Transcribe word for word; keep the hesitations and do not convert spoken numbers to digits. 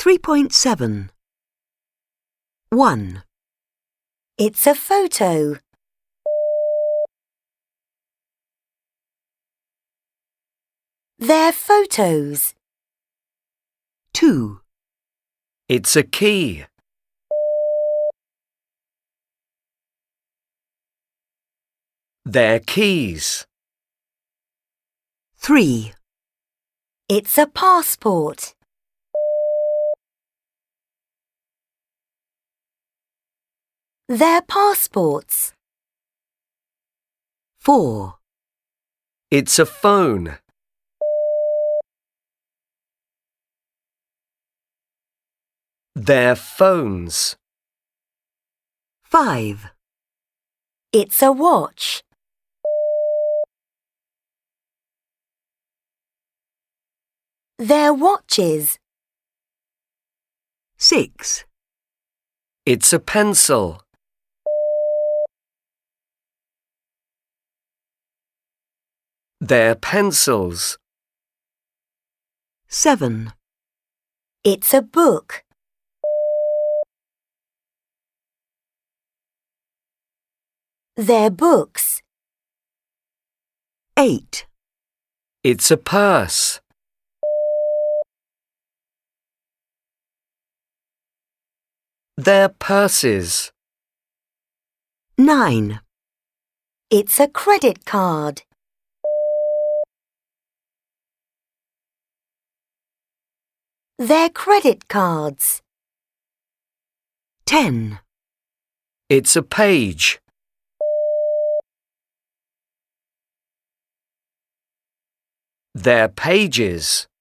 three point seven. one. It's a photo. They're photos. two. It's a key. They're keys. three. It's a passport. They're passports. four. It's a phone. They're phones. five. It's a watch. They're watches. six. It's a pencil. They're pencils. seven. It's a book. They're books. eight. It's a purse. They're purses. nine. It's a credit card. They're credit cards. ten. It's a page. They're pages.